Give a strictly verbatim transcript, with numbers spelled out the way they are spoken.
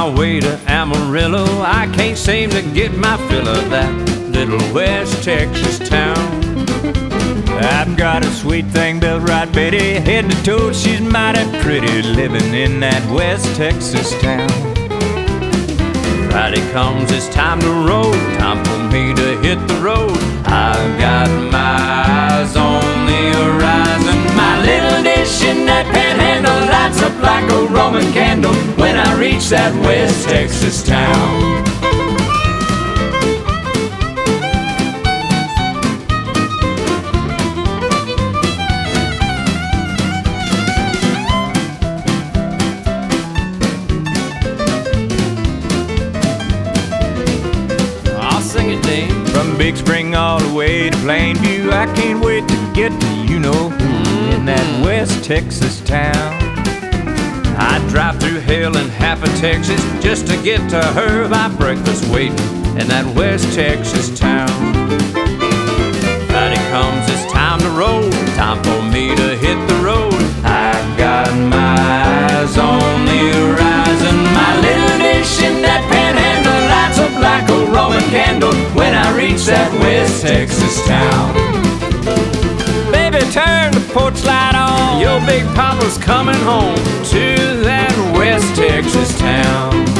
my way to Amarillo. I can't seem to get my fill of that little West Texas town. I've got a sweet thing built right, Betty, head to toe, she's mighty pretty, living in that West Texas town. Friday comes, it's time to roll, time for me to hit the road. I've got my eyes on the horizon. My little dish in that panhandle lights up like a Roman candle when I reach that West Texas town. From Big Spring all the way to Plainview, I can't wait to get to you-know in that West Texas town. I'd drive through hell and half of Texas just to get to her by breakfast waiting in that West Texas town. Friday comes, it's time to roll, time for me to hit the road. I've got my eyes on the horizon. My little dish in that panhandle lights up like a Roman candle when I reach that West Texas town. Baby, turn the porch light on, Your big papa's coming home to that West Texas town.